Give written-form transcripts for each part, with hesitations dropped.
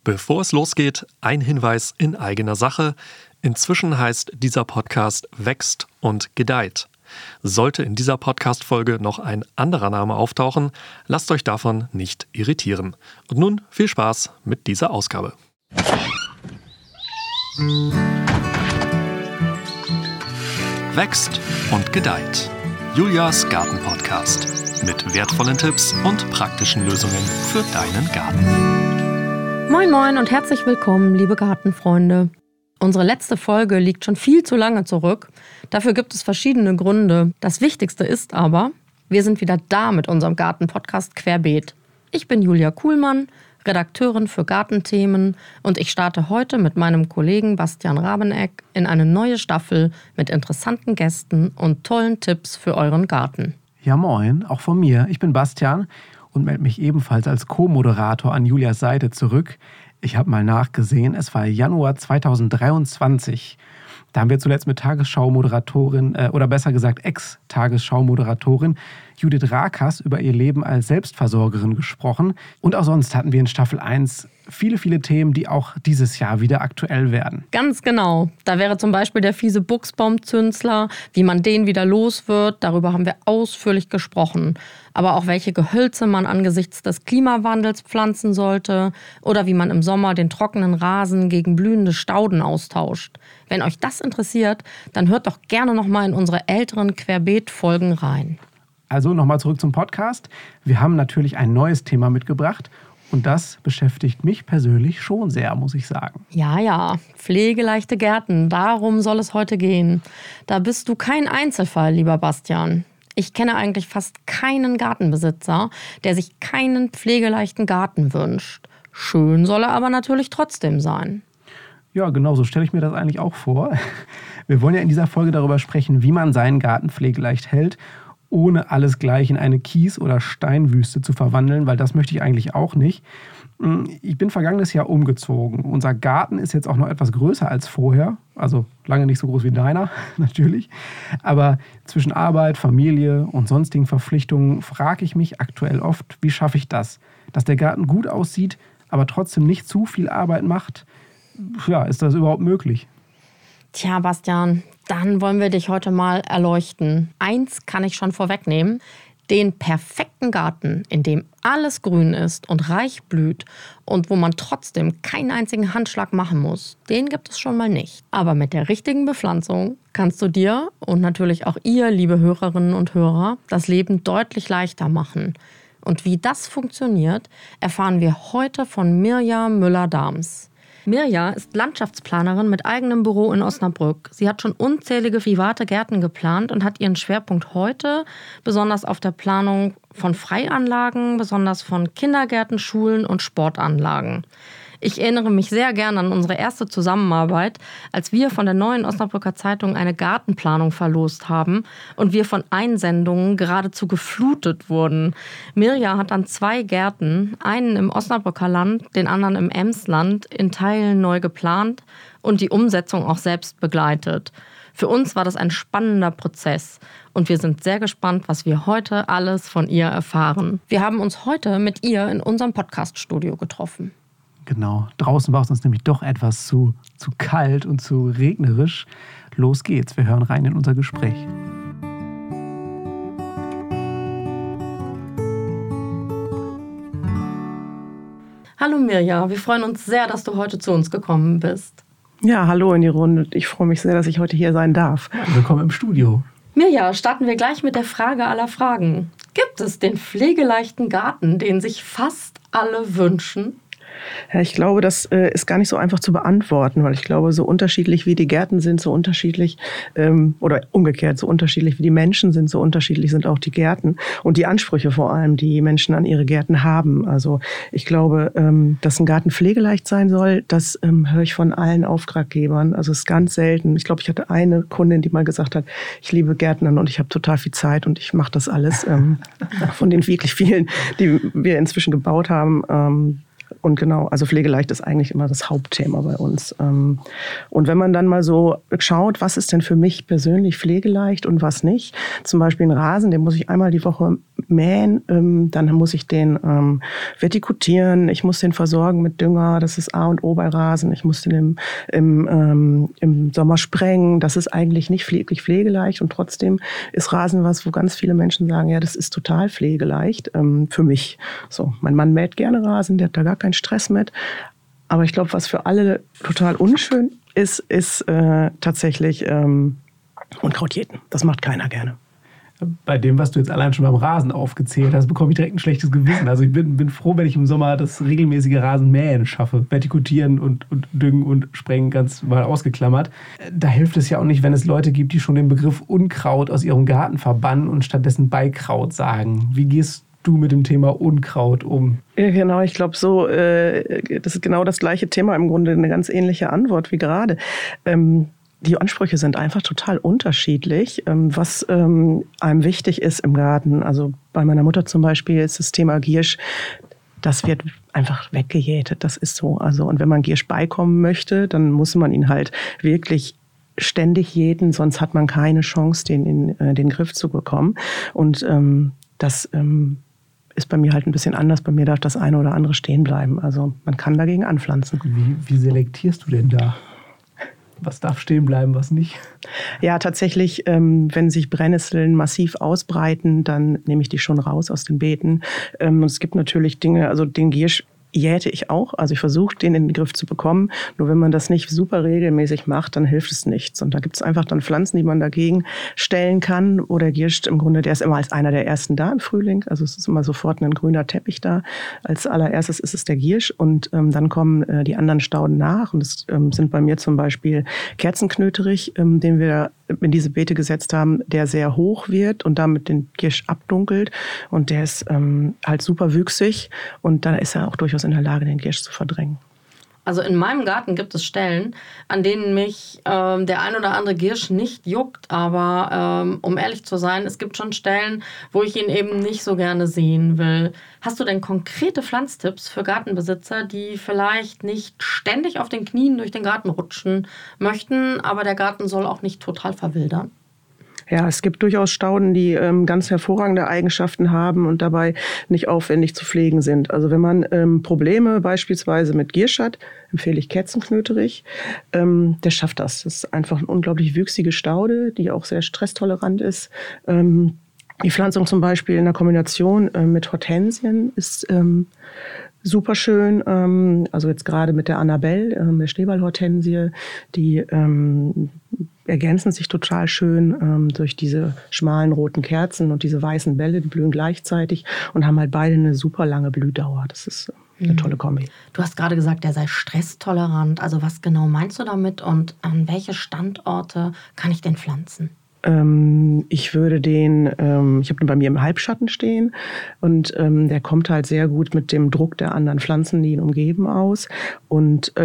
Bevor es losgeht, ein Hinweis in eigener Sache. Inzwischen heißt dieser Podcast Wächst und gedeiht. Sollte in dieser Podcast-Folge noch ein anderer Name auftauchen, lasst euch davon nicht irritieren. Und nun viel Spaß mit dieser Ausgabe. Wächst und gedeiht. Julias Garten-Podcast mit wertvollen Tipps und praktischen Lösungen für deinen Garten. Moin moin und herzlich willkommen, liebe Gartenfreunde. Unsere letzte Folge liegt schon viel zu lange zurück. Dafür gibt es verschiedene Gründe. Das Wichtigste ist aber, wir sind wieder da mit unserem Garten-Podcast Querbeet. Ich bin Julia Kuhlmann, Redakteurin für Gartenthemen und ich starte heute mit meinem Kollegen Bastian Rabeneck in eine neue Staffel mit interessanten Gästen und tollen Tipps für euren Garten. Ja moin, auch von mir. Ich bin Bastian und melde mich ebenfalls als Co-Moderator an Julias Seite zurück. Ich habe mal nachgesehen, es war Januar 2023. Da haben wir zuletzt mit Tagesschau-Moderatorin, oder besser gesagt Ex-Tagesschau-Moderatorin Judith Rakers über ihr Leben als Selbstversorgerin gesprochen. Und auch sonst hatten wir in Staffel 1 viele, viele Themen, die auch dieses Jahr wieder aktuell werden. Ganz genau. Da wäre zum Beispiel der fiese Buchsbaumzünsler, wie man den wieder los wird. Darüber haben wir ausführlich gesprochen. Aber auch welche Gehölze man angesichts des Klimawandels pflanzen sollte oder wie man im Sommer den trockenen Rasen gegen blühende Stauden austauscht. Wenn euch das interessiert, dann hört doch gerne nochmal in unsere älteren Querbeet-Folgen rein. Also nochmal zurück zum Podcast. Wir haben natürlich ein neues Thema mitgebracht. Und das beschäftigt mich persönlich schon sehr, muss ich sagen. Ja, pflegeleichte Gärten, darum soll es heute gehen. Da bist du kein Einzelfall, lieber Bastian. Ich kenne eigentlich fast keinen Gartenbesitzer, der sich keinen pflegeleichten Garten wünscht. Schön soll er aber natürlich trotzdem sein. Ja, genau so stelle ich mir das eigentlich auch vor. Wir wollen ja in dieser Folge darüber sprechen, wie man seinen Garten pflegeleicht hält, ohne alles gleich in eine Kies- oder Steinwüste zu verwandeln, weil das möchte ich eigentlich auch nicht. Ich bin vergangenes Jahr umgezogen. Unser Garten ist jetzt auch noch etwas größer als vorher, also lange nicht so groß wie deiner, natürlich. Aber zwischen Arbeit, Familie und sonstigen Verpflichtungen frage ich mich aktuell oft, wie schaffe ich das? Dass der Garten gut aussieht, aber trotzdem nicht zu viel Arbeit macht. Ja, ist das überhaupt möglich? Tja, Bastian, dann wollen wir dich heute mal erleuchten. Eins kann ich schon vorwegnehmen. Den perfekten Garten, in dem alles grün ist und reich blüht und wo man trotzdem keinen einzigen Handschlag machen muss, den gibt es schon mal nicht. Aber mit der richtigen Bepflanzung kannst du dir und natürlich auch ihr, liebe Hörerinnen und Hörer, das Leben deutlich leichter machen. Und wie das funktioniert, erfahren wir heute von Mirja Müller-Dahms. Mirja ist Landschaftsplanerin mit eigenem Büro in Osnabrück. Sie hat schon unzählige private Gärten geplant und hat ihren Schwerpunkt heute besonders auf der Planung von Freianlagen, besonders von Kindergärten, Schulen und Sportanlagen. Ich erinnere mich sehr gerne an unsere erste Zusammenarbeit, als wir von der Neuen Osnabrücker Zeitung eine Gartenplanung verlost haben und wir von Einsendungen geradezu geflutet wurden. Mirja hat dann 2 Gärten, einen im Osnabrücker Land, den anderen im Emsland, in Teilen neu geplant und die Umsetzung auch selbst begleitet. Für uns war das ein spannender Prozess und wir sind sehr gespannt, was wir heute alles von ihr erfahren. Wir haben uns heute mit ihr in unserem Podcast-Studio getroffen. Genau, draußen war es uns nämlich doch etwas zu kalt und zu regnerisch. Los geht's, wir hören rein in unser Gespräch. Hallo Mirja, wir freuen uns sehr, dass du heute zu uns gekommen bist. Ja, hallo in die Runde. Ich freue mich sehr, dass ich heute hier sein darf. Ja, willkommen im Studio. Mirja, starten wir gleich mit der Frage aller Fragen. Gibt es den pflegeleichten Garten, den sich fast alle wünschen? Ja, ich glaube, das ist gar nicht so einfach zu beantworten, weil ich glaube, so unterschiedlich wie die Gärten sind, so unterschiedlich, oder umgekehrt, so unterschiedlich wie die Menschen sind, so unterschiedlich sind auch die Gärten und die Ansprüche vor allem, die Menschen an ihre Gärten haben. Also ich glaube, dass ein Garten pflegeleicht sein soll, das höre ich von allen Auftraggebern. Also es ist ganz selten. Ich glaube, ich hatte eine Kundin, die mal gesagt hat, ich liebe Gärtnern und ich habe total viel Zeit und ich mache das alles. Von den wirklich vielen, die wir inzwischen gebaut haben, Und genau, also pflegeleicht ist eigentlich immer das Hauptthema bei uns. Und wenn man dann mal so schaut, was ist denn für mich persönlich pflegeleicht und was nicht. Zum Beispiel einen Rasen, den muss ich einmal die Woche mähen, dann muss ich den vertikutieren, ich muss den versorgen mit Dünger, das ist A und O bei Rasen, ich muss den im Sommer sprengen, das ist eigentlich nicht wirklich pflegeleicht und trotzdem ist Rasen was, wo ganz viele Menschen sagen, ja, das ist total pflegeleicht für mich. So, mein Mann mäht gerne Rasen, der hat da gar keinen Stress mit, aber ich glaube, was für alle total unschön ist tatsächlich Unkraut jäten. Das macht keiner gerne. Bei dem, was du jetzt allein schon beim Rasen aufgezählt hast, bekomme ich direkt ein schlechtes Gewissen. Also ich bin froh, wenn ich im Sommer das regelmäßige Rasenmähen schaffe. Vertikutieren und Düngen und Sprengen ganz mal ausgeklammert. Da hilft es ja auch nicht, wenn es Leute gibt, die schon den Begriff Unkraut aus ihrem Garten verbannen und stattdessen Beikraut sagen. Wie gehst du mit dem Thema Unkraut um? Ja, genau, ich glaube das ist genau das gleiche Thema, im Grunde eine ganz ähnliche Antwort wie gerade. Die Ansprüche sind einfach total unterschiedlich, was einem wichtig ist im Garten. Also bei meiner Mutter zum Beispiel ist das Thema Giersch, das wird einfach weggejätet, das ist so. Also, und wenn man Giersch beikommen möchte, dann muss man ihn halt wirklich ständig jäten, sonst hat man keine Chance, den in den Griff zu bekommen. Und das ist bei mir halt ein bisschen anders. Bei mir darf das eine oder andere stehen bleiben. Also man kann dagegen anpflanzen. Wie selektierst du denn da? Was darf stehen bleiben, was nicht? Ja, tatsächlich, wenn sich Brennnesseln massiv ausbreiten, dann nehme ich die schon raus aus den Beeten. Und es gibt natürlich Dinge, also den Giersch jäte ich auch. Also ich versuche, den in den Griff zu bekommen. Nur wenn man das nicht super regelmäßig macht, dann hilft es nichts. Und da gibt es einfach dann Pflanzen, die man dagegen stellen kann. Oder Giersch im Grunde, der ist immer als einer der ersten da im Frühling. Also es ist immer sofort ein grüner Teppich da. Als allererstes ist es der Giersch und dann kommen die anderen Stauden nach. Und das sind bei mir zum Beispiel Kerzenknöterich, den wir in diese Beete gesetzt haben, der sehr hoch wird und damit den Giersch abdunkelt. Und der ist halt super wüchsig und dann ist er auch durchaus in der Lage, den Giersch zu verdrängen. Also in meinem Garten gibt es Stellen, an denen mich der ein oder andere Giersch nicht juckt. Aber um ehrlich zu sein, es gibt schon Stellen, wo ich ihn eben nicht so gerne sehen will. Hast du denn konkrete Pflanztipps für Gartenbesitzer, die vielleicht nicht ständig auf den Knien durch den Garten rutschen möchten, aber der Garten soll auch nicht total verwildern? Ja, es gibt durchaus Stauden, die ganz hervorragende Eigenschaften haben und dabei nicht aufwendig zu pflegen sind. Also wenn man Probleme beispielsweise mit Giersch hat, empfehle ich Kerzenknöterich. Der schafft das. Das ist einfach eine unglaublich wüchsige Staude, die auch sehr stresstolerant ist. Die Pflanzung zum Beispiel in der Kombination mit Hortensien ist super schön. Also jetzt gerade mit der Annabelle, der Schneeballhortensie, die ergänzen sich total schön durch diese schmalen roten Kerzen und diese weißen Bälle, die blühen gleichzeitig und haben halt beide eine super lange Blühdauer. Das ist eine tolle Kombi. Du hast gerade gesagt, der sei stresstolerant. Also was genau meinst du damit und an welche Standorte kann ich den pflanzen? Ich würde ich habe den bei mir im Halbschatten stehen und der kommt halt sehr gut mit dem Druck der anderen Pflanzen, die ihn umgeben, aus. Und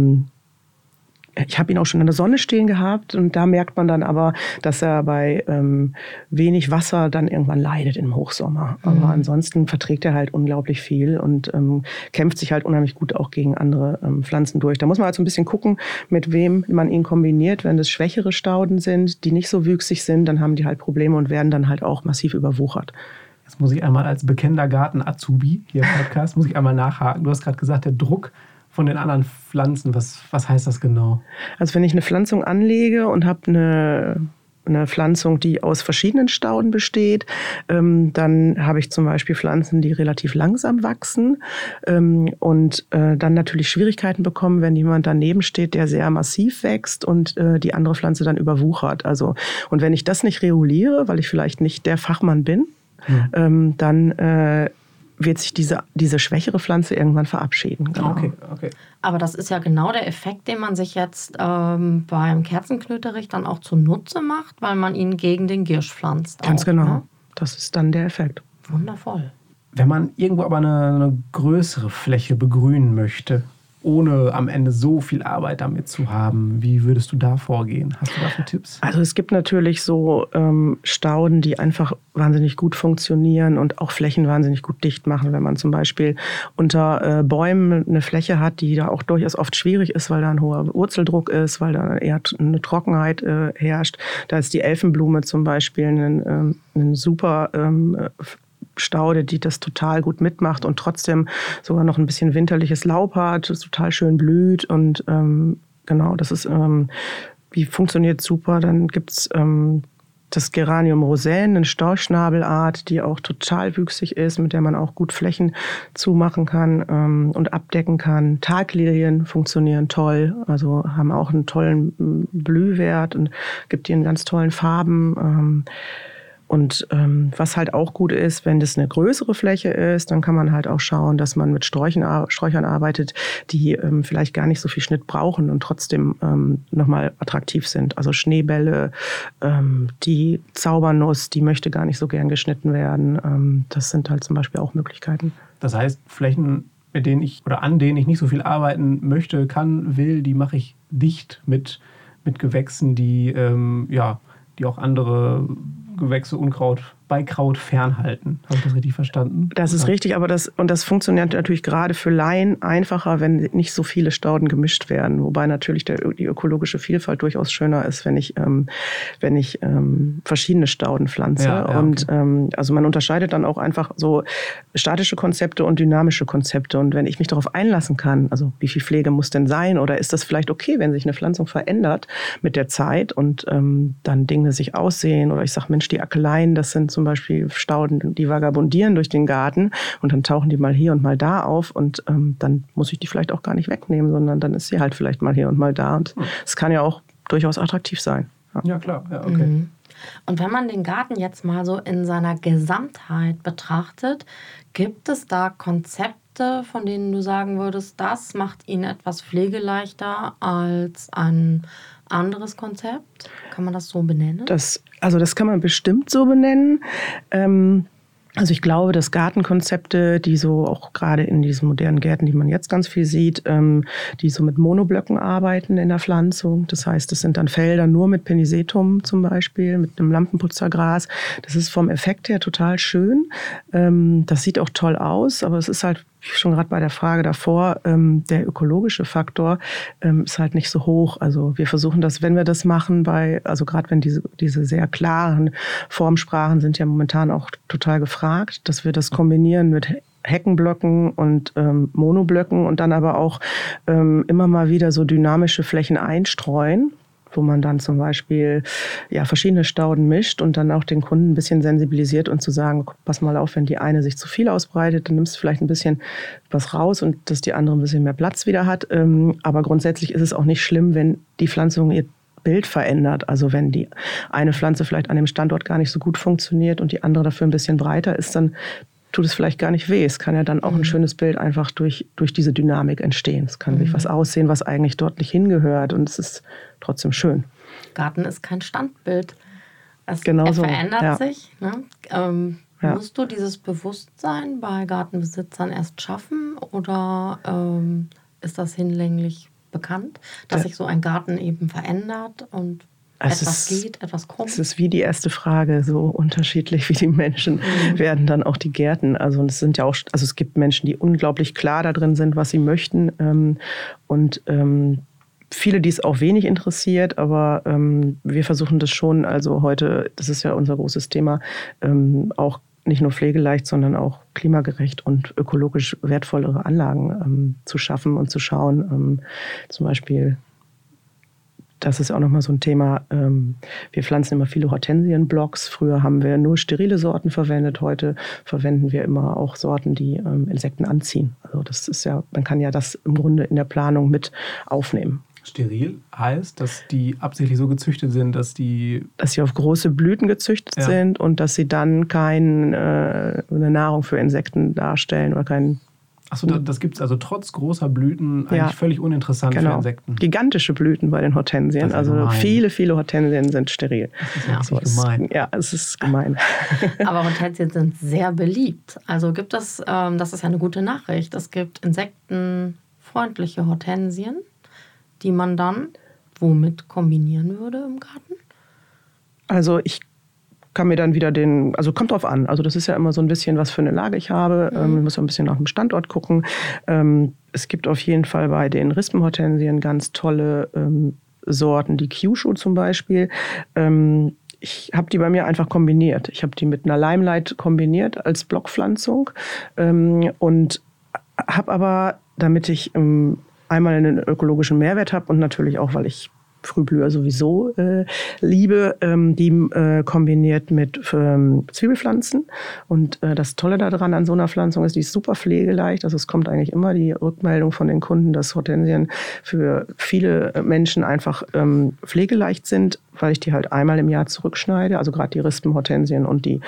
ich habe ihn auch schon in der Sonne stehen gehabt und da merkt man dann aber, dass er bei wenig Wasser dann irgendwann leidet im Hochsommer. Aber ansonsten verträgt er halt unglaublich viel und kämpft sich halt unheimlich gut auch gegen andere Pflanzen durch. Da muss man halt so ein bisschen gucken, mit wem man ihn kombiniert. Wenn das schwächere Stauden sind, die nicht so wüchsig sind, dann haben die halt Probleme und werden dann halt auch massiv überwuchert. Jetzt muss ich einmal als bekennender Garten-Azubi hier im Podcast, muss ich einmal nachhaken. Du hast gerade gesagt, der Druck von den anderen Pflanzen, was heißt das genau? Also wenn ich eine Pflanzung anlege und habe eine Pflanzung, die aus verschiedenen Stauden besteht, dann habe ich zum Beispiel Pflanzen, die relativ langsam wachsen und dann natürlich Schwierigkeiten bekommen, wenn jemand daneben steht, der sehr massiv wächst und die andere Pflanze dann überwuchert. Also, und wenn ich das nicht reguliere, weil ich vielleicht nicht der Fachmann bin, dann wird sich diese schwächere Pflanze irgendwann verabschieden. Genau. Okay. Aber das ist ja genau der Effekt, den man sich jetzt beim Kerzenknöterich dann auch zunutze macht, weil man ihn gegen den Giersch pflanzt. Ganz auch, genau. Ne? Das ist dann der Effekt. Wundervoll. Wenn man irgendwo aber eine größere Fläche begrünen möchte, ohne am Ende so viel Arbeit damit zu haben, wie würdest du da vorgehen? Hast du dafür Tipps? Also es gibt natürlich so Stauden, die einfach wahnsinnig gut funktionieren und auch Flächen wahnsinnig gut dicht machen. Wenn man zum Beispiel unter Bäumen eine Fläche hat, die da auch durchaus oft schwierig ist, weil da ein hoher Wurzeldruck ist, weil da eher eine Trockenheit herrscht. Da ist die Elfenblume zum Beispiel ein super Staude, die das total gut mitmacht und trotzdem sogar noch ein bisschen winterliches Laub hat, das total schön blüht. Und genau, das ist, wie funktioniert super. Dann gibt es das Geranium rosaine, eine Storchschnabelart, die auch total wüchsig ist, mit der man auch gut Flächen zumachen kann und abdecken kann. Taglilien funktionieren toll, also haben auch einen tollen Blühwert und gibt ihnen ganz tollen Farben. Und was halt auch gut ist, wenn das eine größere Fläche ist, dann kann man halt auch schauen, dass man mit Sträuchern arbeitet, die vielleicht gar nicht so viel Schnitt brauchen und trotzdem nochmal attraktiv sind. Also Schneebälle, die Zaubernuss, die möchte gar nicht so gern geschnitten werden. Das sind halt zum Beispiel auch Möglichkeiten. Das heißt, Flächen, mit denen ich oder an denen ich nicht so viel arbeiten möchte, kann, will, die mache ich dicht mit Gewächsen, die die auch andere Gewächse, Unkraut, Beikraut fernhalten. Habe ich das richtig verstanden? Das ist richtig, aber das funktioniert natürlich gerade für Laien einfacher, wenn nicht so viele Stauden gemischt werden. Wobei natürlich die ökologische Vielfalt durchaus schöner ist, wenn ich verschiedene Stauden pflanze. Ja, und okay. Also man unterscheidet dann auch einfach so statische Konzepte und dynamische Konzepte. Und wenn ich mich darauf einlassen kann, also wie viel Pflege muss denn sein? Oder ist das vielleicht okay, wenn sich eine Pflanzung verändert mit der Zeit und dann Dinge sich aussehen? Oder ich sage, Mensch, die Akeleien, das sind zum Beispiel Stauden, die vagabundieren durch den Garten und dann tauchen die mal hier und mal da auf und dann muss ich die vielleicht auch gar nicht wegnehmen, sondern dann ist sie halt vielleicht mal hier und mal da und es kann ja auch durchaus attraktiv sein. Ja klar, ja, okay. Mhm. Und wenn man den Garten jetzt mal so in seiner Gesamtheit betrachtet, gibt es da Konzepte, von denen du sagen würdest, das macht ihn etwas pflegeleichter als ein anderes Konzept? Kann man das so benennen? Das kann man bestimmt so benennen. Also ich glaube, dass Gartenkonzepte, die so auch gerade in diesen modernen Gärten, die man jetzt ganz viel sieht, die so mit Monoblöcken arbeiten in der Pflanzung. Das heißt, das sind dann Felder nur mit Penisetum zum Beispiel, mit einem Lampenputzergras. Das ist vom Effekt her total schön. Das sieht auch toll aus, aber es ist halt schon gerade bei der Frage davor, der ökologische Faktor ist halt nicht so hoch. Also wir versuchen das, wenn wir das machen, also gerade wenn diese sehr klaren Formsprachen sind ja momentan auch total gefragt, dass wir das kombinieren mit Heckenblöcken und Monoblöcken und dann aber auch immer mal wieder so dynamische Flächen einstreuen, wo man dann zum Beispiel verschiedene Stauden mischt und dann auch den Kunden ein bisschen sensibilisiert und zu sagen, pass mal auf, wenn die eine sich zu viel ausbreitet, dann nimmst du vielleicht ein bisschen was raus und dass die andere ein bisschen mehr Platz wieder hat. Aber grundsätzlich ist es auch nicht schlimm, wenn die Pflanzung ihr Bild verändert. Also wenn die eine Pflanze vielleicht an dem Standort gar nicht so gut funktioniert und die andere dafür ein bisschen breiter ist, dann tut es vielleicht gar nicht weh. Es kann ja dann auch ein schönes Bild einfach durch diese Dynamik entstehen. Es kann sich was aussehen, was eigentlich dort nicht hingehört und es ist trotzdem schön. Garten ist kein Standbild. Er so, verändert sich. Ne? Musst du dieses Bewusstsein bei Gartenbesitzern erst schaffen oder ist das hinlänglich bekannt, dass sich so ein Garten eben verändert und etwas kommt? Es ist wie die erste Frage, so unterschiedlich wie die Menschen werden dann auch die Gärten. Also es gibt Menschen, die unglaublich klar da drin sind, was sie möchten und viele, die es auch wenig interessiert, aber wir versuchen das schon, also heute, das ist ja unser großes Thema, auch nicht nur pflegeleicht, sondern auch klimagerecht und ökologisch wertvollere Anlagen zu schaffen und zu schauen, zum Beispiel. Das ist auch nochmal so ein Thema. Wir pflanzen immer viele Hortensienblocks. Früher haben wir nur sterile Sorten verwendet. Heute verwenden wir immer auch Sorten, die Insekten anziehen. Also das ist ja, man kann ja das im Grunde in der Planung mit aufnehmen. Steril heißt, dass die absichtlich so gezüchtet sind, dass sie auf große Blüten gezüchtet sind und dass sie dann keine Nahrung für Insekten darstellen oder keinen. Achso, das gibt es also trotz großer Blüten eigentlich völlig uninteressant für Insekten. Gigantische Blüten bei den Hortensien. Also gemein. Viele Hortensien sind steril. Das ist gemein. Es ist gemein. Aber Hortensien sind sehr beliebt. Also gibt es, das ist ja eine gute Nachricht, es gibt insektenfreundliche Hortensien, die man dann womit kombinieren würde im Garten? Also ich kann mir dann wieder kommt drauf an. Also das ist ja immer so ein bisschen, was für eine Lage ich habe. Ich muss ein bisschen nach dem Standort gucken. Es gibt auf jeden Fall bei den Rispenhortensien ganz tolle Sorten, die Kyushu zum Beispiel. ich habe die bei mir einfach kombiniert. Ich habe die mit einer Limelight kombiniert als Blockpflanzung und habe aber, damit ich einmal einen ökologischen Mehrwert habe und natürlich auch, weil ich Frühblüher sowieso liebe, die kombiniert mit Zwiebelpflanzen. Und das Tolle daran an so einer Pflanzung ist, die ist super pflegeleicht. Also es kommt eigentlich immer die Rückmeldung von den Kunden, dass Hortensien für viele Menschen einfach pflegeleicht sind, weil ich die halt einmal im Jahr zurückschneide. Also gerade die Rispenhortensien und die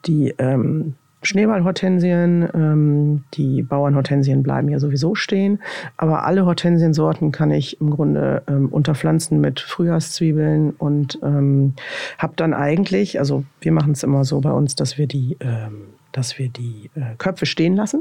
Schneeballhortensien, die Bauernhortensien bleiben ja sowieso stehen. Aber alle Hortensiensorten kann ich im Grunde unterpflanzen mit Frühjahrszwiebeln und habe dann eigentlich, also wir machen es immer so bei uns, dass wir die Köpfe stehen lassen.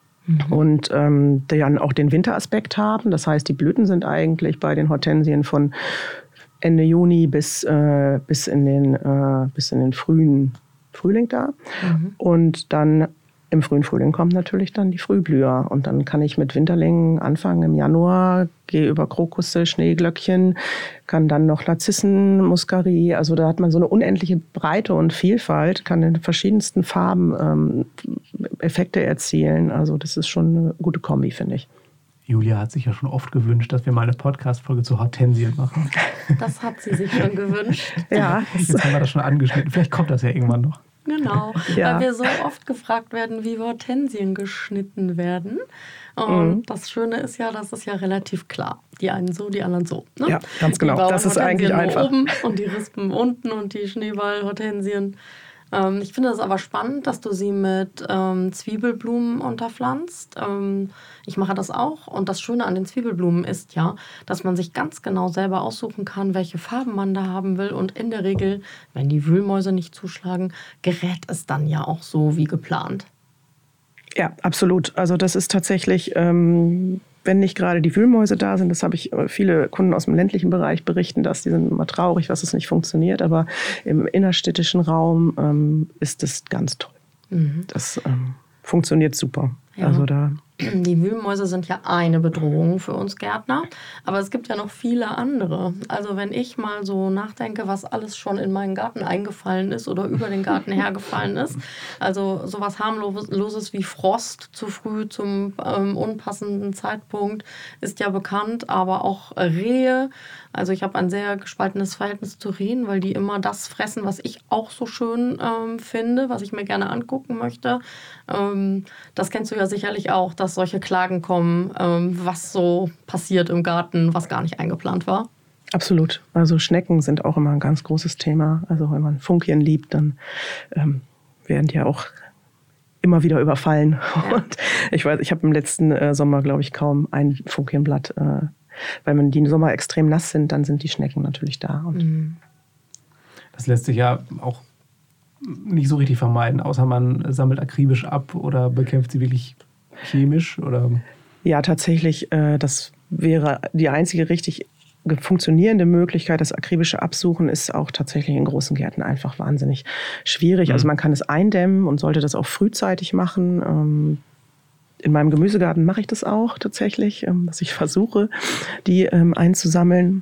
Und die dann auch den Winteraspekt haben. Das heißt, die Blüten sind eigentlich bei den Hortensien von Ende Juni bis in den frühen Frühling da. Und dann im frühen Frühling kommen natürlich dann die Frühblüher. Und dann kann ich mit Winterlingen anfangen im Januar, gehe über Krokusse, Schneeglöckchen, kann dann noch Narzissen, Muskari. Also da hat man so eine unendliche Breite und Vielfalt, kann in verschiedensten Farben Effekte erzielen. Also das ist schon eine gute Kombi, finde ich. Julia hat sich ja schon oft gewünscht, dass wir mal eine Podcast-Folge zu Hortensien machen. Das hat sie sich schon gewünscht. Ja. Jetzt haben wir das schon angeschnitten. Vielleicht kommt das ja irgendwann noch. Genau, weil wir so oft gefragt werden, wie Hortensien geschnitten werden. Und das Schöne ist ja, das ist ja relativ klar. Die einen so, die anderen so. Ne? Ja, ganz genau. Das ist eigentlich einfach. Oben und die Rispen unten und die Schneeballhortensien. Ich finde es aber spannend, dass du sie mit Zwiebelblumen unterpflanzt. Ich mache das auch. Und das Schöne an den Zwiebelblumen ist ja, dass man sich ganz genau selber aussuchen kann, welche Farben man da haben will. Und in der Regel, wenn die Wühlmäuse nicht zuschlagen, gerät es dann ja auch so wie geplant. Ja, absolut. Also das ist tatsächlich, wenn nicht gerade die Wühlmäuse da sind, das habe ich viele Kunden aus dem ländlichen Bereich berichten, dass die sind immer traurig, dass es nicht funktioniert. Aber im innerstädtischen Raum ist es ganz toll. Das funktioniert super. Ja. Also da. Die Wühlmäuse sind ja eine Bedrohung für uns Gärtner, aber es gibt ja noch viele andere. Also wenn ich mal so nachdenke, was alles schon in meinen Garten eingefallen ist oder über den Garten hergefallen ist, also sowas harmloses wie Frost zu früh zum unpassenden Zeitpunkt ist ja bekannt, aber auch Rehe. Also ich habe ein sehr gespaltenes Verhältnis zu Rehen, weil die immer das fressen, was ich auch so schön finde, was ich mir gerne angucken möchte. Das kennst du ja sicherlich auch, dass solche Klagen kommen, was so passiert im Garten, was gar nicht eingeplant war. Absolut. Also Schnecken sind auch immer ein ganz großes Thema. Also wenn man Funkchen liebt, dann werden die ja auch immer wieder überfallen. Ja. Und ich weiß, ich habe im letzten Sommer, glaube ich, kaum ein Funkchenblatt. Weil wenn die im Sommer extrem nass sind, dann sind die Schnecken natürlich da. Und das lässt sich ja auch nicht so richtig vermeiden, außer man sammelt akribisch ab oder bekämpft sie wirklich chemisch? Oder? Ja, tatsächlich, das wäre die einzige richtig funktionierende Möglichkeit. Das akribische Absuchen ist auch tatsächlich in großen Gärten einfach wahnsinnig schwierig. Also man kann es eindämmen und sollte das auch frühzeitig machen. In meinem Gemüsegarten mache ich das auch tatsächlich, dass ich versuche, die einzusammeln.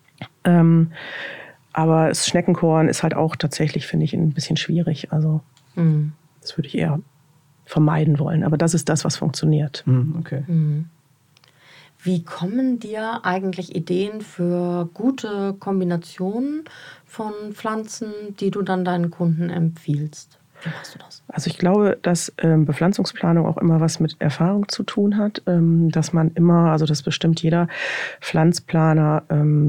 Aber das Schneckenkorn ist halt auch tatsächlich, finde ich, ein bisschen schwierig. Also das würde ich eher vermeiden wollen. Aber das ist das, was funktioniert. Okay. Wie kommen dir eigentlich Ideen für gute Kombinationen von Pflanzen, die du dann deinen Kunden empfiehlst? Wie machst du das? Also ich glaube, dass Bepflanzungsplanung auch immer was mit Erfahrung zu tun hat. Dass man immer, also das bestimmt jeder Pflanzplaner,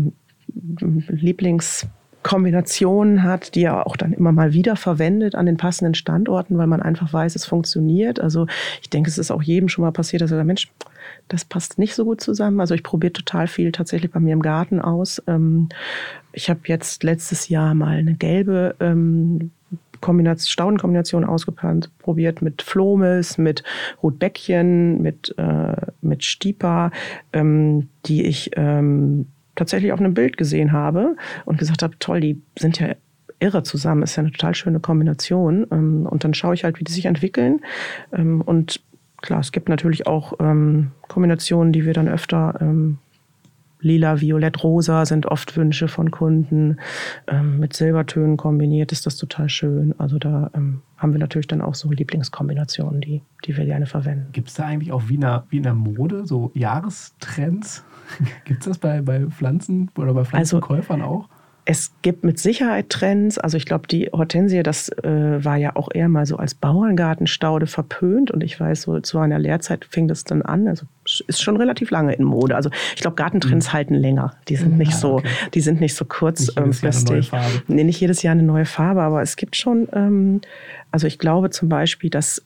Lieblingskombinationen hat, die er auch dann immer mal wieder verwendet an den passenden Standorten, weil man einfach weiß, es funktioniert. Also ich denke, es ist auch jedem schon mal passiert, dass er sagt, Mensch, das passt nicht so gut zusammen. Also ich probiere total viel tatsächlich bei mir im Garten aus. Ich habe jetzt letztes Jahr mal eine gelbe Staudenkombination ausprobiert mit Flomis, mit Rotbäckchen, mit Stipa, die ich tatsächlich auf einem Bild gesehen habe und gesagt habe, toll, die sind ja irre zusammen, ist ja eine total schöne Kombination. Und dann schaue ich halt, wie die sich entwickeln. Und klar, es gibt natürlich auch Kombinationen, die wir dann öfter lila, violett, rosa sind oft Wünsche von Kunden. Mit Silbertönen kombiniert ist das total schön. Also da haben wir natürlich dann auch so Lieblingskombinationen, die wir gerne verwenden. Gibt es da eigentlich auch wie in der Mode so Jahrestrends? Gibt es das bei Pflanzen oder bei Pflanzenkäufern auch? Es gibt mit Sicherheit Trends. Also ich glaube, die Hortensie, das war ja auch eher mal so als Bauerngartenstaude verpönt. Und ich weiß, so zu einer Lehrzeit fing das dann an. Also ist schon relativ lange in Mode. Also ich glaube, Gartentrends halten länger. Die sind nicht so, die sind nicht so kurzfristig. Nee, nicht jedes Jahr eine neue Farbe. Aber es gibt schon, also ich glaube zum Beispiel, dass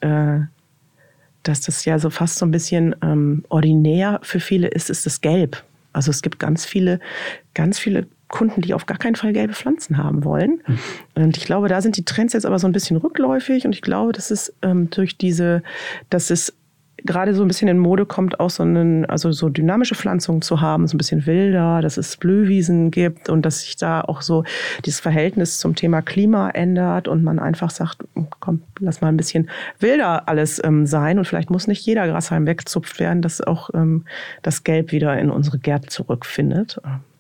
das ja so fast so ein bisschen ordinär für viele ist das Gelb. Also es gibt ganz viele Kunden, die auf gar keinen Fall gelbe Pflanzen haben wollen. Und ich glaube, da sind die Trends jetzt aber so ein bisschen rückläufig. Und ich glaube, dass es dass es gerade so ein bisschen in Mode kommt, auch so dynamische Pflanzungen zu haben, so ein bisschen wilder, dass es Blühwiesen gibt und dass sich da auch so dieses Verhältnis zum Thema Klima ändert und man einfach sagt, komm, lass mal ein bisschen wilder alles sein und vielleicht muss nicht jeder Grashalm weggezupft werden, dass auch das Gelb wieder in unsere Gärten zurückfindet.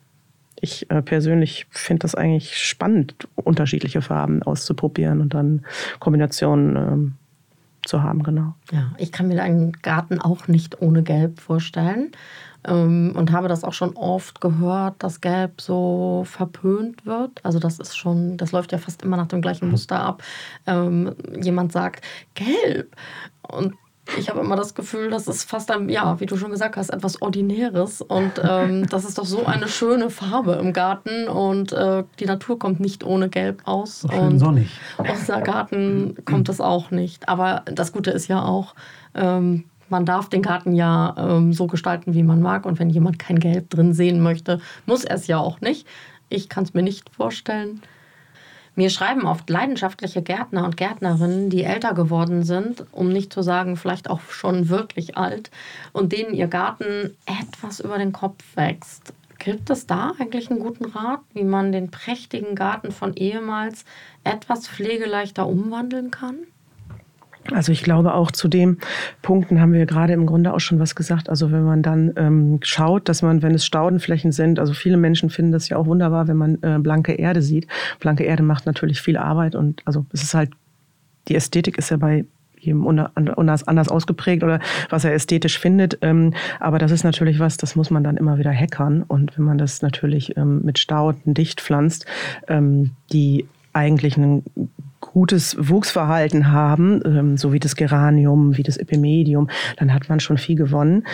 Ich persönlich finde das eigentlich spannend, unterschiedliche Farben auszuprobieren und dann Kombinationen zu haben, genau. Ja, ich kann mir einen Garten auch nicht ohne Gelb vorstellen und habe das auch schon oft gehört, dass Gelb so verpönt wird. Also das läuft ja fast immer nach dem gleichen Muster ab. Jemand sagt, Gelb. Und ich habe immer das Gefühl, das ist fast wie du schon gesagt hast, etwas Ordinäres. Und das ist doch so eine schöne Farbe im Garten. Und die Natur kommt nicht ohne Gelb aus. Doch schön sonnig. Unser Garten kommt es auch nicht. Aber das Gute ist ja auch, man darf den Garten ja so gestalten, wie man mag. Und wenn jemand kein Gelb drin sehen möchte, muss er es ja auch nicht. Ich kann es mir nicht vorstellen. Mir schreiben oft leidenschaftliche Gärtner und Gärtnerinnen, die älter geworden sind, um nicht zu sagen, vielleicht auch schon wirklich alt, und denen ihr Garten etwas über den Kopf wächst. Gibt es da eigentlich einen guten Rat, wie man den prächtigen Garten von ehemals etwas pflegeleichter umwandeln kann? Also ich glaube auch zu den Punkten haben wir gerade im Grunde auch schon was gesagt. Also wenn man dann schaut, wenn es Staudenflächen sind, also viele Menschen finden das ja auch wunderbar, wenn man blanke Erde sieht. Blanke Erde macht natürlich viel Arbeit und also es ist halt, die Ästhetik ist ja bei jedem anders ausgeprägt oder was er ästhetisch findet. Aber das ist natürlich was, das muss man dann immer wieder hackern. Und wenn man das natürlich mit Stauden dicht pflanzt, die eigentlich ein gutes Wuchsverhalten haben, so wie das Geranium, wie das Epimedium, dann hat man schon viel gewonnen.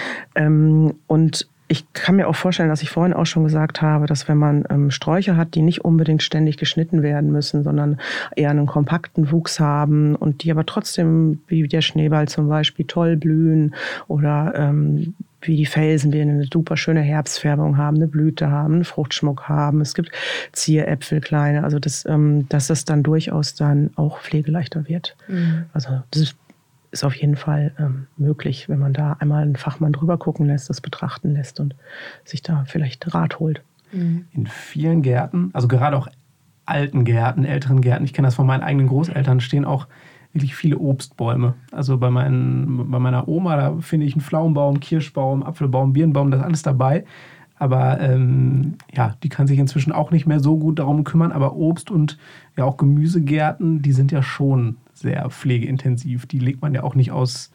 Und ich kann mir auch vorstellen, dass ich vorhin auch schon gesagt habe, dass wenn man Sträucher hat, die nicht unbedingt ständig geschnitten werden müssen, sondern eher einen kompakten Wuchs haben und die aber trotzdem, wie der Schneeball zum Beispiel, toll blühen oder wie die Felsenbirne eine super schöne Herbstfärbung haben, eine Blüte haben, einen Fruchtschmuck haben. Es gibt Zieräpfel, kleine, also dass das dann durchaus dann auch pflegeleichter wird. Mhm. Also das ist auf jeden Fall möglich, wenn man da einmal einen Fachmann drüber gucken lässt, das betrachten lässt und sich da vielleicht Rat holt. Mhm. In vielen Gärten, also gerade auch alten Gärten, älteren Gärten, ich kenne das von meinen eigenen Großeltern, stehen auch wirklich viele Obstbäume. Also bei meiner Oma, da finde ich einen Pflaumenbaum, Kirschbaum, Apfelbaum, Birnbaum, das ist alles dabei. Aber die kann sich inzwischen auch nicht mehr so gut darum kümmern. Aber Obst- und ja auch Gemüsegärten, die sind ja schon sehr pflegeintensiv. Die legt man ja auch nicht aus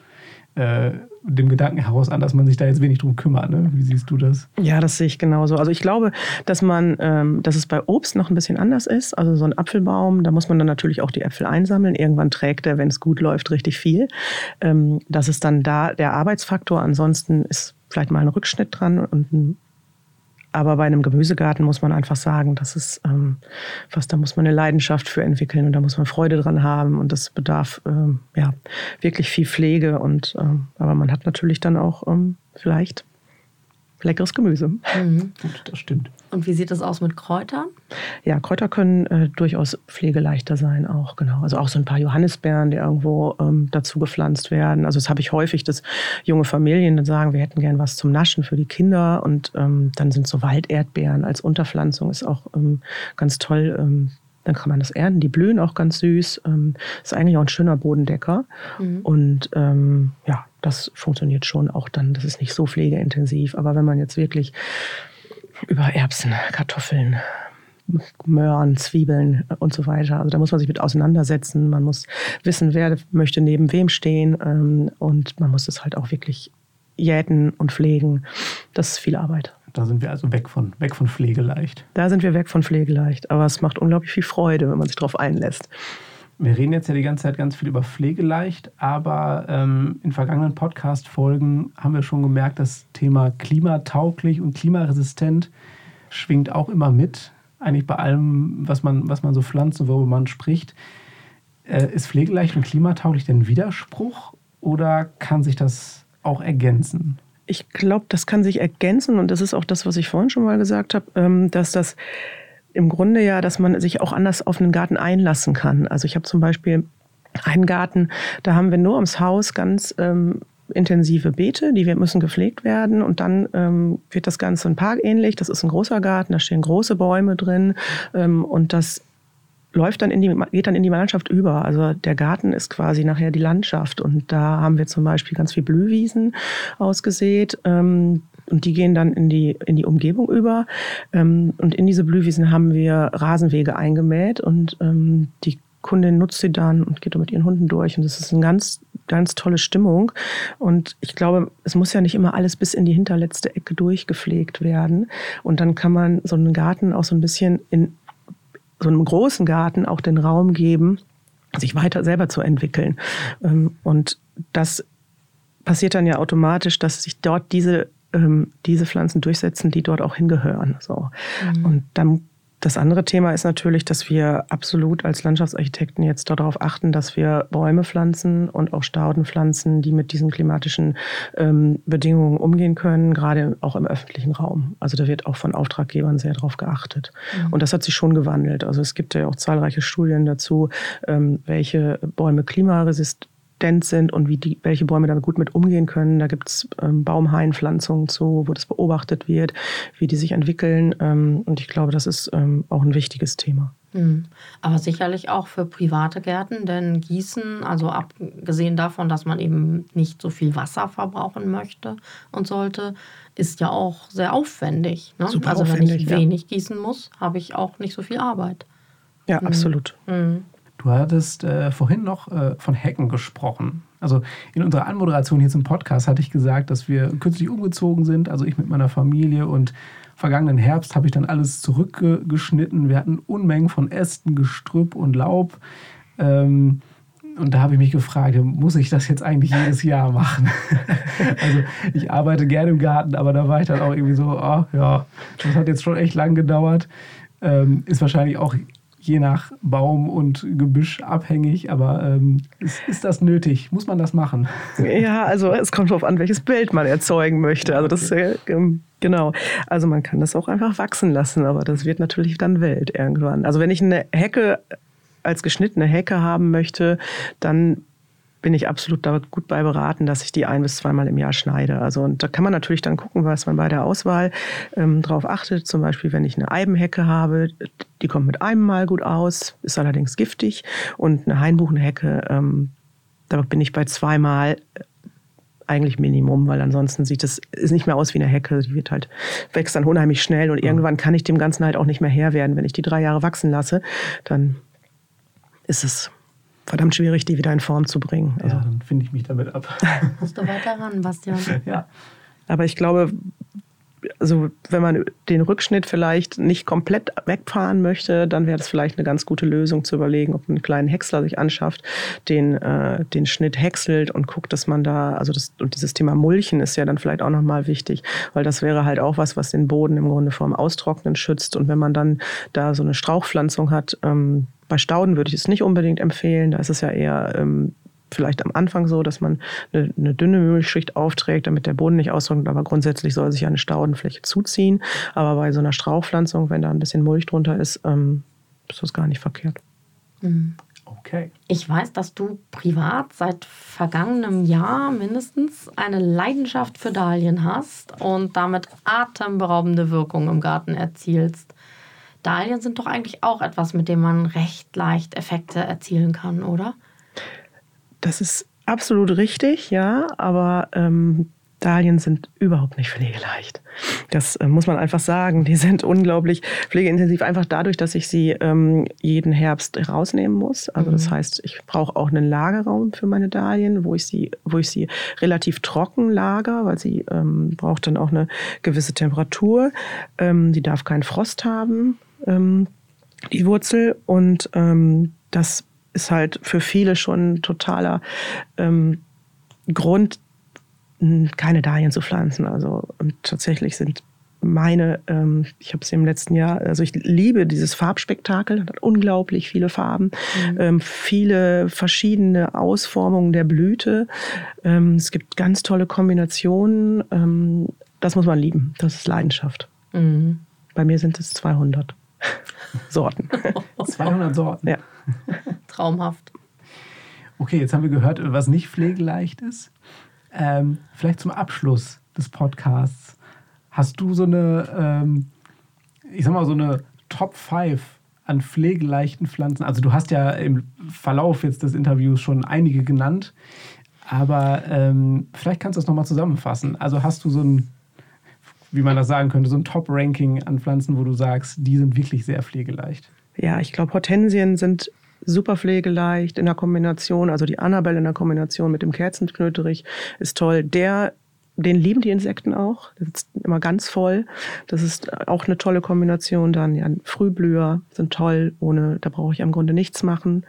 dem Gedanken heraus an, dass man sich da jetzt wenig drum kümmert. Ne? Wie siehst du das? Ja, das sehe ich genauso. Also ich glaube, dass es bei Obst noch ein bisschen anders ist. Also so ein Apfelbaum, da muss man dann natürlich auch die Äpfel einsammeln. Irgendwann trägt er, wenn es gut läuft, richtig viel. Das ist dann da der Arbeitsfaktor. Ansonsten ist vielleicht mal ein Rückschnitt dran aber bei einem Gemüsegarten muss man einfach sagen, das ist da muss man eine Leidenschaft für entwickeln und da muss man Freude dran haben und das bedarf wirklich viel Pflege aber man hat natürlich dann auch vielleicht leckeres Gemüse. Mhm. Das stimmt. Und wie sieht es aus mit Kräutern? Ja, Kräuter können durchaus pflegeleichter sein auch, genau. Also auch so ein paar Johannisbeeren, die irgendwo dazu gepflanzt werden. Also das habe ich häufig, dass junge Familien dann sagen, wir hätten gern was zum Naschen für die Kinder und dann sind so Walderdbeeren als Unterpflanzung ist auch ganz toll. Dann kann man das ernten. Die blühen auch ganz süß. Ist eigentlich auch ein schöner Bodendecker. Mhm. Und das funktioniert schon auch dann. Das ist nicht so pflegeintensiv. Aber wenn man jetzt wirklich Über Erbsen, Kartoffeln, Möhren, Zwiebeln und so weiter. Also da muss man sich mit auseinandersetzen. Man muss wissen, wer möchte neben wem stehen. Und man muss es halt auch wirklich jäten und pflegen. Das ist viel Arbeit. Da sind wir also weg von pflegeleicht. Da sind wir weg von pflegeleicht. Aber es macht unglaublich viel Freude, wenn man sich darauf einlässt. Wir reden jetzt ja die ganze Zeit ganz viel über pflegeleicht, aber in vergangenen Podcast-Folgen haben wir schon gemerkt, das Thema klimatauglich und klimaresistent schwingt auch immer mit. Eigentlich bei allem, was man so pflanzt und worüber man spricht. Ist pflegeleicht und klimatauglich denn ein Widerspruch oder kann sich das auch ergänzen? Ich glaube, das kann sich ergänzen und das ist auch das, was ich vorhin schon mal gesagt habe, dass das im Grunde ja, dass man sich auch anders auf einen Garten einlassen kann. Also ich habe zum Beispiel einen Garten, da haben wir nur ums Haus ganz intensive Beete, müssen gepflegt werden und dann wird das Ganze ein parkähnlich. Das ist ein großer Garten, da stehen große Bäume drin und das geht dann in die Landschaft über. Also der Garten ist quasi nachher die Landschaft. Und da haben wir zum Beispiel ganz viel Blühwiesen ausgesät. Und die gehen dann in die Umgebung über. Und in diese Blühwiesen haben wir Rasenwege eingemäht. Und die Kundin nutzt sie dann und geht mit ihren Hunden durch. Und das ist eine ganz, ganz tolle Stimmung. Und ich glaube, es muss ja nicht immer alles bis in die hinterletzte Ecke durchgepflegt werden. Und dann kann man so einen Garten auch so ein bisschen in so einem großen Garten auch den Raum geben, sich weiter selber zu entwickeln. Und das passiert dann ja automatisch, dass sich dort diese Pflanzen durchsetzen, die dort auch hingehören. So. Und dann das andere Thema ist natürlich, dass wir absolut als Landschaftsarchitekten jetzt darauf achten, dass wir Bäume pflanzen und auch Stauden pflanzen, die mit diesen klimatischen Bedingungen umgehen können, gerade auch im öffentlichen Raum. Also da wird auch von Auftraggebern sehr darauf geachtet. Und das hat sich schon gewandelt. Also es gibt ja auch zahlreiche Studien dazu, welche Bäume klimaresistent sind und welche Bäume damit gut mit umgehen können. Da gibt es Baumhainpflanzungen zu, wo das beobachtet wird, wie die sich entwickeln. Und ich glaube, das ist auch ein wichtiges Thema. Aber sicherlich auch für private Gärten, denn Gießen, also abgesehen davon, dass man eben nicht so viel Wasser verbrauchen möchte und sollte, ist ja auch sehr aufwendig. Ne? Super also aufwendig, wenn ich wenig gießen muss, habe ich auch nicht so viel Arbeit. Ja, absolut. Du hattest vorhin noch von Hecken gesprochen. Also in unserer Anmoderation hier zum Podcast hatte ich gesagt, dass wir kürzlich umgezogen sind, also ich mit meiner Familie, und vergangenen Herbst habe ich dann alles zurückgeschnitten. Wir hatten Unmengen von Ästen, Gestrüpp und Laub. Und da habe ich mich gefragt, muss ich das jetzt eigentlich jedes Jahr machen? Also ich arbeite gerne im Garten, aber da war ich dann auch irgendwie so, das hat jetzt schon echt lang gedauert. Ist wahrscheinlich auch je nach Baum und Gebüsch abhängig, aber ist das nötig? Muss man das machen? Ja, also es kommt darauf an, welches Bild man erzeugen möchte. Also das ist genau. Also man kann das auch einfach wachsen lassen, aber das wird natürlich dann wild irgendwann. Also wenn ich eine Hecke als geschnittene Hecke haben möchte, dann bin ich absolut da gut bei beraten, dass ich die 1- bis 2-mal im Jahr schneide. Also und da kann man natürlich dann gucken, was man bei der Auswahl drauf achtet. Zum Beispiel, wenn ich eine Eibenhecke habe, die kommt mit einem Mal gut aus, ist allerdings giftig. Und eine Hainbuchenhecke, da bin ich bei 2-mal eigentlich Minimum, weil ansonsten sieht es nicht mehr aus wie eine Hecke. Die wächst dann unheimlich schnell und irgendwann kann ich dem Ganzen halt auch nicht mehr Herr werden. Wenn ich die 3 Jahre wachsen lasse, dann ist es verdammt schwierig, die wieder in Form zu bringen. Also, ja, dann finde ich mich damit ab. Musst du weiter ran, Bastian. Ja. Aber ich glaube, also wenn man den Rückschnitt vielleicht nicht komplett wegfahren möchte, dann wäre das vielleicht eine ganz gute Lösung zu überlegen, ob man einen kleinen Häcksler sich anschafft, den Schnitt häckselt und guckt, dass man da, und dieses Thema Mulchen ist ja dann vielleicht auch nochmal wichtig, weil das wäre halt auch was den Boden im Grunde vorm Austrocknen schützt. Und wenn man dann da so eine Strauchpflanzung hat, bei Stauden würde ich es nicht unbedingt empfehlen. Da ist es ja eher vielleicht am Anfang so, dass man eine dünne Mulchschicht aufträgt, damit der Boden nicht austrocknet. Aber grundsätzlich soll sich eine Staudenfläche zuziehen. Aber bei so einer Strauchpflanzung, wenn da ein bisschen Mulch drunter ist das gar nicht verkehrt. Okay. Ich weiß, dass du privat seit vergangenem Jahr mindestens eine Leidenschaft für Dahlien hast und damit atemberaubende Wirkung im Garten erzielst. Dahlien sind doch eigentlich auch etwas, mit dem man recht leicht Effekte erzielen kann, oder? Das ist absolut richtig, ja, aber Dahlien sind überhaupt nicht pflegeleicht. Das muss man einfach sagen. Die sind unglaublich pflegeintensiv, einfach dadurch, dass ich sie jeden Herbst rausnehmen muss. Also das heißt, ich brauche auch einen Lagerraum für meine Dahlien, wo ich sie relativ trocken lager, weil sie braucht dann auch eine gewisse Temperatur. Die darf keinen Frost haben, die Wurzel. Und das ist halt für viele schon ein totaler Grund, keine Dahlien zu pflanzen. Also tatsächlich sind meine, ich habe es im letzten Jahr, also ich liebe dieses Farbspektakel, hat unglaublich viele Farben, viele verschiedene Ausformungen der Blüte. Es gibt ganz tolle Kombinationen. Das muss man lieben. Das ist Leidenschaft. Mhm. Bei mir sind es 200 Sorten. 200 Sorten? Ja. Traumhaft. Okay, jetzt haben wir gehört, was nicht pflegeleicht ist. Vielleicht zum Abschluss des Podcasts. Hast du so eine, ich sag mal, so eine Top 5 an pflegeleichten Pflanzen? Also du hast ja im Verlauf jetzt des Interviews schon einige genannt, aber vielleicht kannst du das nochmal zusammenfassen. Also hast du so ein, wie man das sagen könnte, so ein Top-Ranking an Pflanzen, wo du sagst, die sind wirklich sehr pflegeleicht? Ja, ich glaube, Hortensien sind super pflegeleicht in der Kombination, also die Annabelle in der Kombination mit dem Kerzenknöterich ist toll. Den lieben die Insekten auch. Das ist immer ganz voll. Das ist auch eine tolle Kombination. Dann ja, Frühblüher sind toll. Da brauche ich im Grunde nichts machen.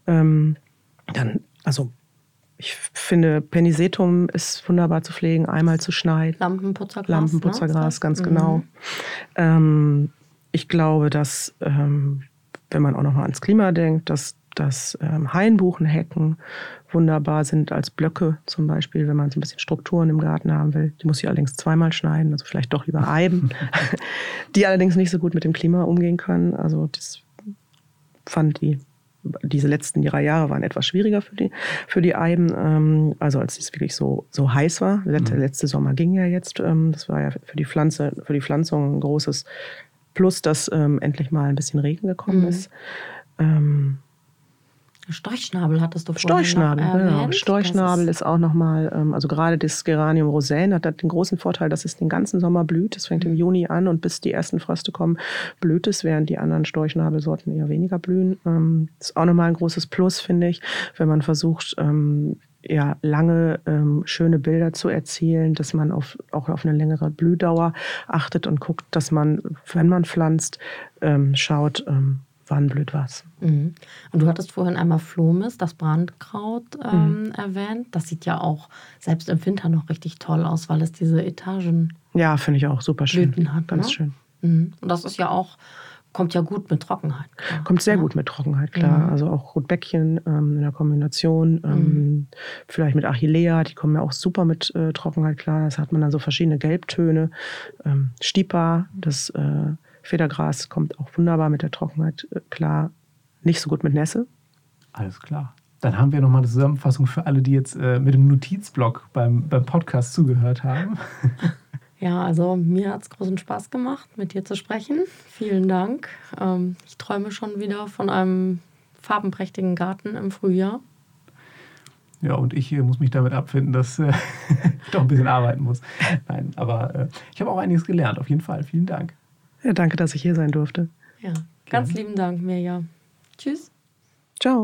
Ich finde, Penisetum ist wunderbar zu pflegen, einmal zu schneiden. Lampenputzergras, ganz genau. Ich glaube, dass wenn man auch noch mal ans Klima denkt, dass Hainbuchenhecken wunderbar sind als Blöcke zum Beispiel, wenn man so ein bisschen Strukturen im Garten haben will. Die muss ich allerdings zweimal schneiden, also vielleicht doch lieber Eiben, die allerdings nicht so gut mit dem Klima umgehen können. Also das fand diese letzten 3 Jahre waren etwas schwieriger für die Eiben, also als es wirklich so heiß war. Der letzte Sommer ging ja jetzt. Das war ja für die Pflanzung ein großes Plus, dass endlich mal ein bisschen Regen gekommen ist. Storchschnabel hattest du vorhin Storchschnabel, noch erwähnt. Genau. Storchschnabel ist auch nochmal, also gerade das Geranium rosaine hat den großen Vorteil, dass es den ganzen Sommer blüht. Es fängt im Juni an und bis die ersten Fröste kommen, blüht es, während die anderen Storchschnabelsorten eher weniger blühen. Das ist auch nochmal ein großes Plus, finde ich, wenn man versucht, lange schöne Bilder zu erzielen, dass man auch auf eine längere Blühdauer achtet und guckt, dass man, wenn man pflanzt, schaut, wann blüht was. Mhm. Und du hattest vorhin einmal Phlomis, das Brandkraut, erwähnt. Das sieht ja auch selbst im Winter noch richtig toll aus, weil es diese Etagen ja, finde ich auch super schön. Blüten hat. Ganz schön. Mhm. Und das ist ja auch, kommt ja gut mit Trockenheit klar. Kommt sehr gut mit Trockenheit klar. Also auch Rotbäckchen in der Kombination, vielleicht mit Achillea, die kommen ja auch super mit Trockenheit klar. Das hat man dann so verschiedene Gelbtöne. Stipa, das Federgras kommt auch wunderbar mit der Trockenheit klar. Nicht so gut mit Nässe. Alles klar. Dann haben wir nochmal eine Zusammenfassung für alle, die jetzt mit dem Notizblock beim Podcast zugehört haben. Ja, also mir hat es großen Spaß gemacht, mit dir zu sprechen. Vielen Dank. Ich träume schon wieder von einem farbenprächtigen Garten im Frühjahr. Ja, und ich muss mich damit abfinden, dass ich doch ein bisschen arbeiten muss. Nein, aber ich habe auch einiges gelernt, auf jeden Fall. Vielen Dank. Ja, danke, dass ich hier sein durfte. Ja, ganz lieben Dank, Mirja. Tschüss. Ciao.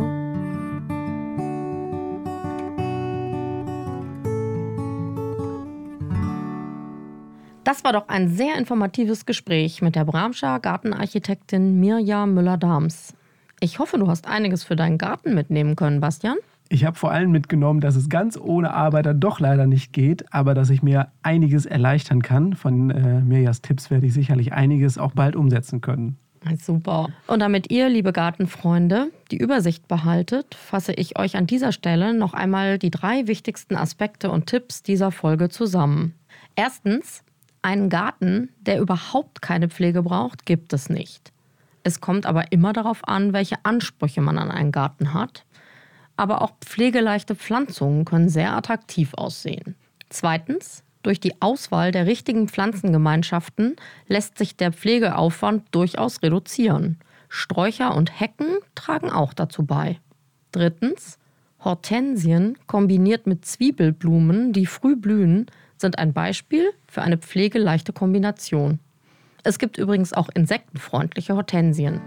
Das war doch ein sehr informatives Gespräch mit der Bramscher Gartenarchitektin Mirja Müller-Dahms. Ich hoffe, du hast einiges für deinen Garten mitnehmen können, Bastian. Ich habe vor allem mitgenommen, dass es ganz ohne Arbeiter doch leider nicht geht, aber dass ich mir einiges erleichtern kann. Von Mirjas Tipps werde ich sicherlich einiges auch bald umsetzen können. Super. Und damit ihr, liebe Gartenfreunde, die Übersicht behaltet, fasse ich euch an dieser Stelle noch einmal die 3 wichtigsten Aspekte und Tipps dieser Folge zusammen. Erstens, einen Garten, der überhaupt keine Pflege braucht, gibt es nicht. Es kommt aber immer darauf an, welche Ansprüche man an einen Garten hat. Aber auch pflegeleichte Pflanzungen können sehr attraktiv aussehen. Zweitens, durch die Auswahl der richtigen Pflanzengemeinschaften lässt sich der Pflegeaufwand durchaus reduzieren. Sträucher und Hecken tragen auch dazu bei. Drittens, Hortensien kombiniert mit Zwiebelblumen, die früh blühen, sind ein Beispiel für eine pflegeleichte Kombination. Es gibt übrigens auch insektenfreundliche Hortensien.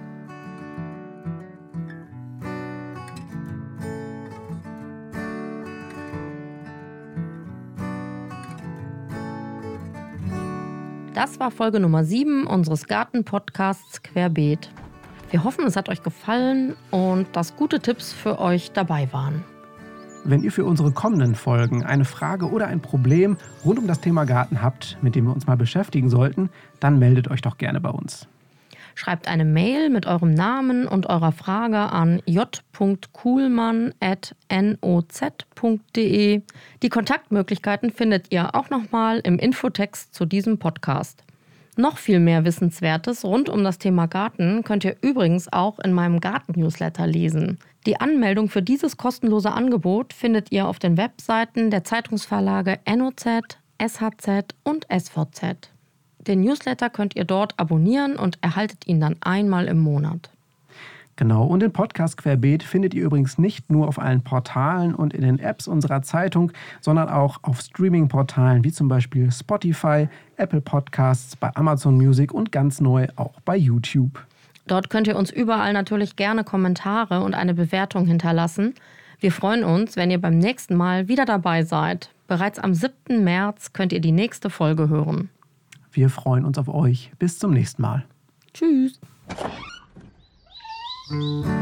Das war Folge Nummer 7 unseres Garten-Podcasts Querbeet. Wir hoffen, es hat euch gefallen und dass gute Tipps für euch dabei waren. Wenn ihr für unsere kommenden Folgen eine Frage oder ein Problem rund um das Thema Garten habt, mit dem wir uns mal beschäftigen sollten, dann meldet euch doch gerne bei uns. Schreibt eine Mail mit eurem Namen und eurer Frage an j.kuhlmann@noz.de. Die Kontaktmöglichkeiten findet ihr auch nochmal im Infotext zu diesem Podcast. Noch viel mehr Wissenswertes rund um das Thema Garten könnt ihr übrigens auch in meinem Garten-Newsletter lesen. Die Anmeldung für dieses kostenlose Angebot findet ihr auf den Webseiten der Zeitungsverlage NOZ, SHZ und SVZ. Den Newsletter könnt ihr dort abonnieren und erhaltet ihn dann einmal im Monat. Genau, und den Podcast Querbeet findet ihr übrigens nicht nur auf allen Portalen und in den Apps unserer Zeitung, sondern auch auf Streaming-Portalen wie zum Beispiel Spotify, Apple Podcasts, bei Amazon Music und ganz neu auch bei YouTube. Dort könnt ihr uns überall natürlich gerne Kommentare und eine Bewertung hinterlassen. Wir freuen uns, wenn ihr beim nächsten Mal wieder dabei seid. Bereits am 7. März könnt ihr die nächste Folge hören. Wir freuen uns auf euch. Bis zum nächsten Mal. Tschüss.